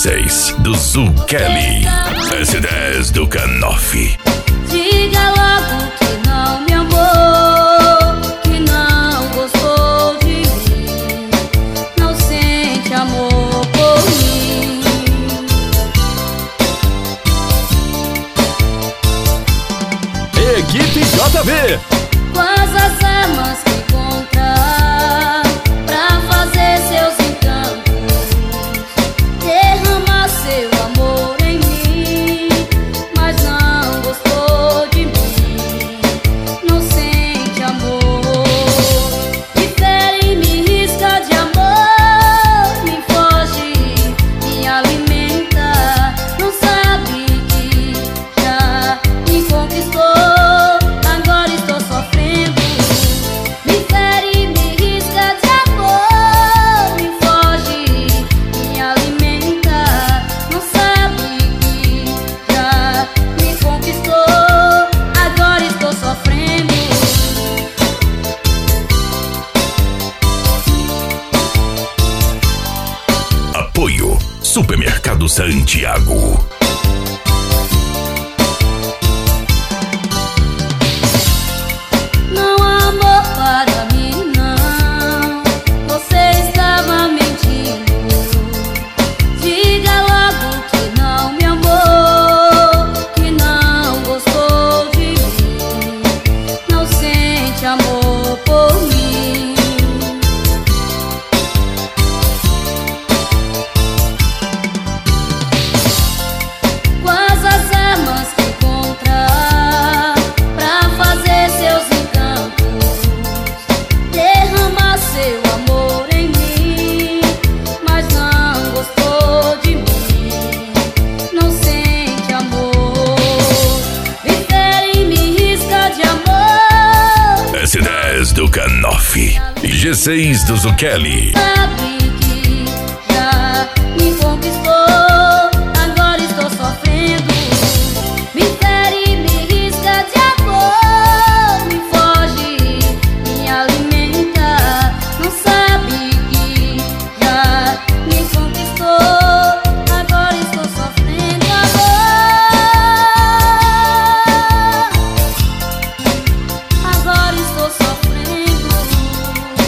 G6 do Zuccheli, S10 do Canoff. Diga logo que não me amou, que não gostou de mim, não sente amor por mim. Equipe JV. Quais as armas que encontrar pra fazer seus encantos, derramar seu amor em mim, mas não gostou de mim, não sente amor. Me fere, me risca de amor, me foge, me alimenta, não sabe que já me conquistou. Apoio Supermercado Santiago. Não há amor para mim, não, você estava mentindo. Diga logo que não me amou, que não gostou de mim, não sente amor por mim. Quais as armas que encontrar pra fazer seus encantos, derramar seu amor em mim, mas não gostou de mim, não sente amor. Me fere, me risca de amor, S10 do Canoff e G6 do Zuccheli. sabe que já me conquistou.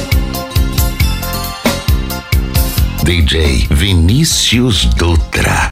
DJ Vinícius Dutra.